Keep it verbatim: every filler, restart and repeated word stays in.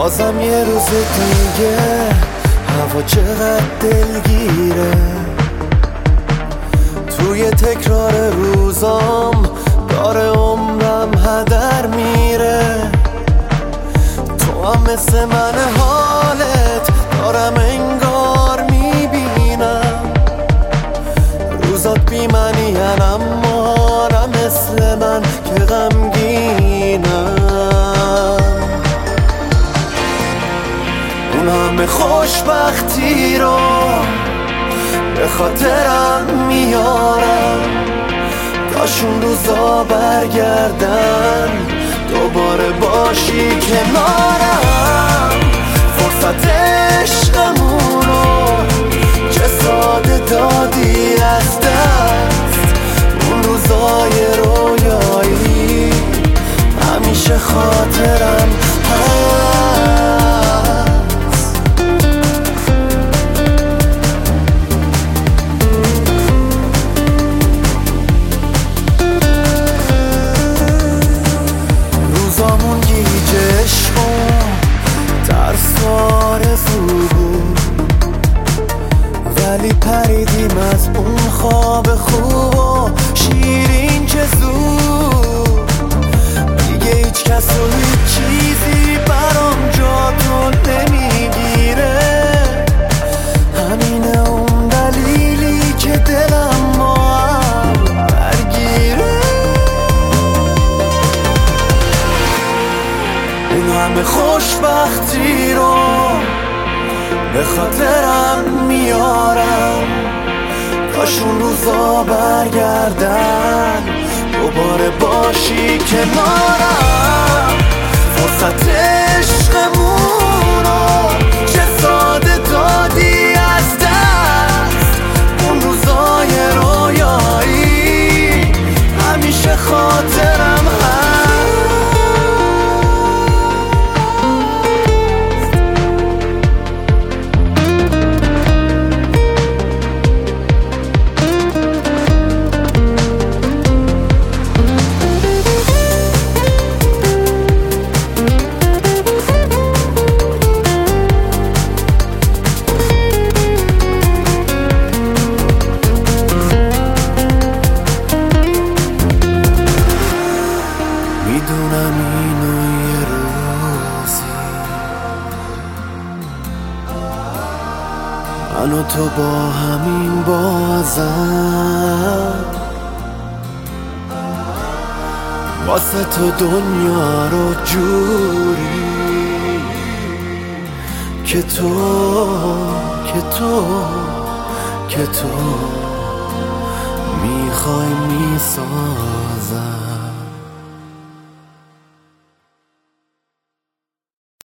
بازم یه روز دیگه هوا چقدر دلگیره، توی تکرار روزام داره عمرم هدر میره. تو هم مثل من حالت دارم انگار میبینم، روزات بی معنی اما نه مثل من که غمگینم. اون همه خوشبختی رو به خاطرم میارم، کاش اون روزا برگردن دوباره باشی کنارم. فرصت عشقمونو چه ساده دادی از دست، اون روزای رویایی همیشه خاطرم هست. روزامون گیج عشق و ترس و آرزو بود، ولی پریدیم از اون خواب خوب و شیرین که زود. دیگه هیچ کس و هیچ چیزی برام جا تو نمیگیره، همینه اون دلیلی که دلم با هم درگیره. اون همه خوشبختی رو به خاطرم میارم، کاش اون روزا برگردن دوباره باشی کنارم. فرصت عشقمونو چه ساده دادی از دست، اون روزای رویایی همیشه خاطرم هست. میدونم اینو یه روزی من و تو با همین بازم واسه تو دنیا رو جوری که تو که تو که تو میخوای میسازی.